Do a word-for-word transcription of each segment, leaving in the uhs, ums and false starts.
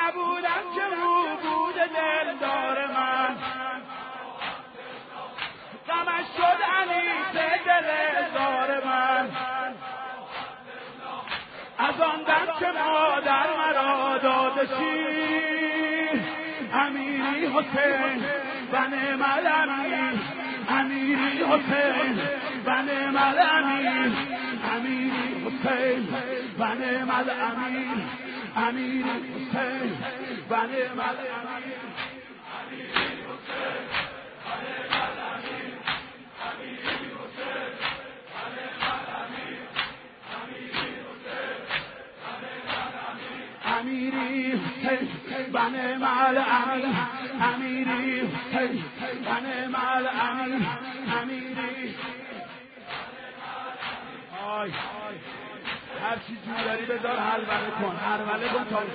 نبودم که او بود دلدار من، غمش شد انیس دلدار من. از آن دم که مادر مرا داده شیر، امیری حسین و نعم الامیر، امیری حسین و نعم الامیر، امیری حسین و نعم الامیر، امیری حسین و نعم الامیر، امیری حسین و نعم الامیر، امیری حسین و نعم الامیر، امیری حسین و نعم الامیر، امیری حسین و نعم الامیر، امیری حسین و نعم الامیر، امیری. آی هر چی جور داری بذار حلوله کن، حلوله کن تا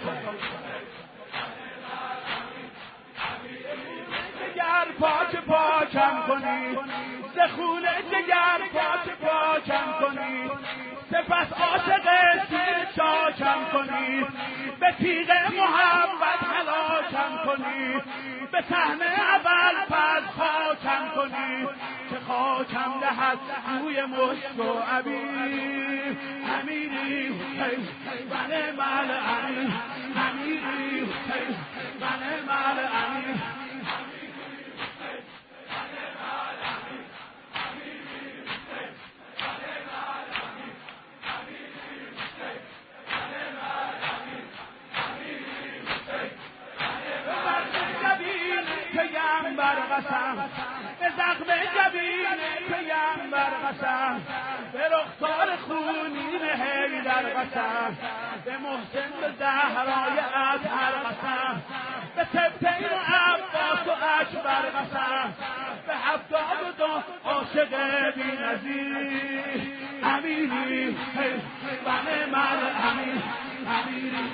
جگر پاک پاکم کنید، زخونه جگر پاک پاکم کنید، سپس عاشق سیر چاکم کنید، به تیغ محبت هلاکم کنید، به صحن اول پس خاکم کنید که خاکم دهد روی مشک و عبیر. امیری حسین و نعم الامیر، امیری حسین و نعم الامیر، پیامبر قسم، به زخم جبین پیامبر قسم، به رخسار خونین حیدر قسم، به محسن به زهرای اطهر قسم، به سبطین و عباس و اکبر قسم، به هفتاد و دو عاشق بی‌نظیر. امیری و نعم الامیر، امیری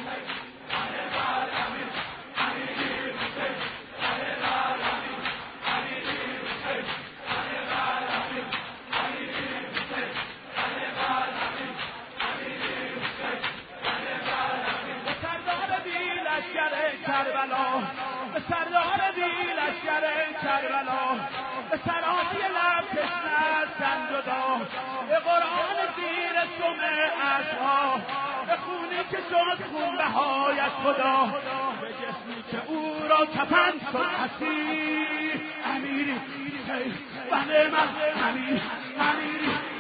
کربلا، به سردار دی لشکر کربلا، به سرای لب تشنه از تن جدا، به قرآن زیر سم عصا، به خونی که شد خون بهای از خدا، به جسمی که او را کفن شد اسیر. امیری و نعم الامیر، امیری